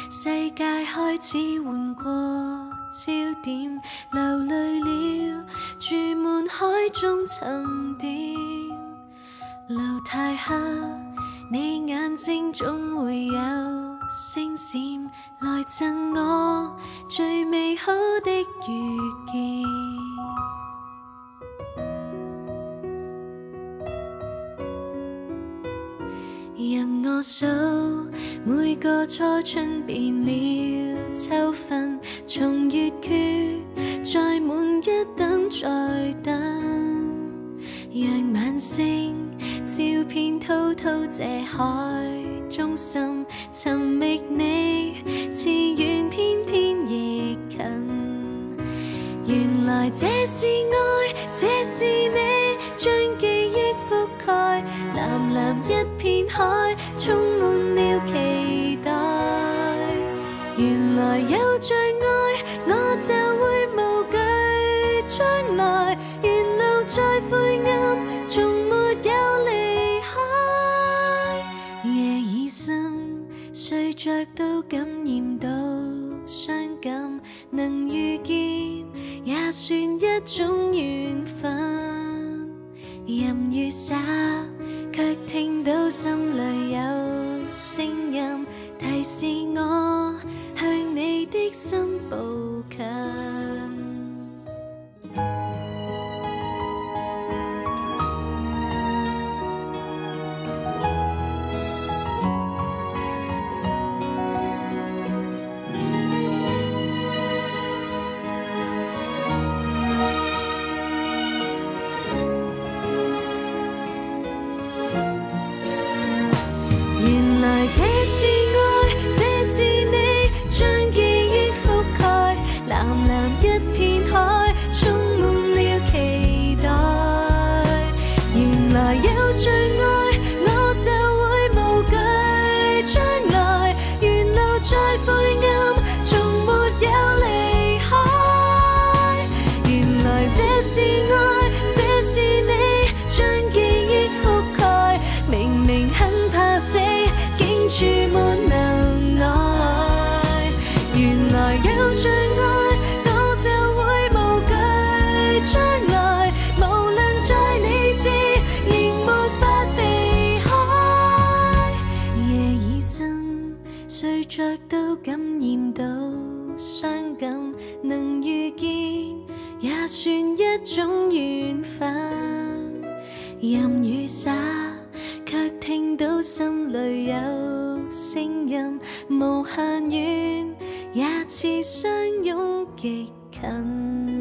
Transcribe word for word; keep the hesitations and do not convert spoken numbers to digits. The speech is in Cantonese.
世界開始換過焦點，流淚了，注滿海中沉澱。路太黑，你眼睛總會有星閃，來贈我最美好的遇見。任我數每個初春變了秋分，從月缺再滿一等再等，讓晚星照遍滔滔這海中心，尋覓你似遠偏偏亦近。原來這是愛，這是你將記憶覆蓋，藍藍一片海充滿了期待。原來有着愛，我就會無懼將來，沿路再灰暗，從沒有離開。夜已深，睡着都感染到傷感，能遇見也算一種緣分。任雨灑，卻聽到心裏有聲音，提示我向你的心步近。這是愛，這是你將記憶覆蓋，藍藍一片海充滿了期待。原來有着愛，我就會無懼將來，沿路再灰暗，從沒有離開。原來這是愛，這是你將記憶覆蓋，明明很怕死，注滿能耐。原來有着愛，我就會無懼將來，無論再理智，仍沒法避開。夜已深，睡着都感染到傷感，能遇見也算一種緣分。任雨灑，卻聽到心裏有聲音，無限遠，也似相擁極近。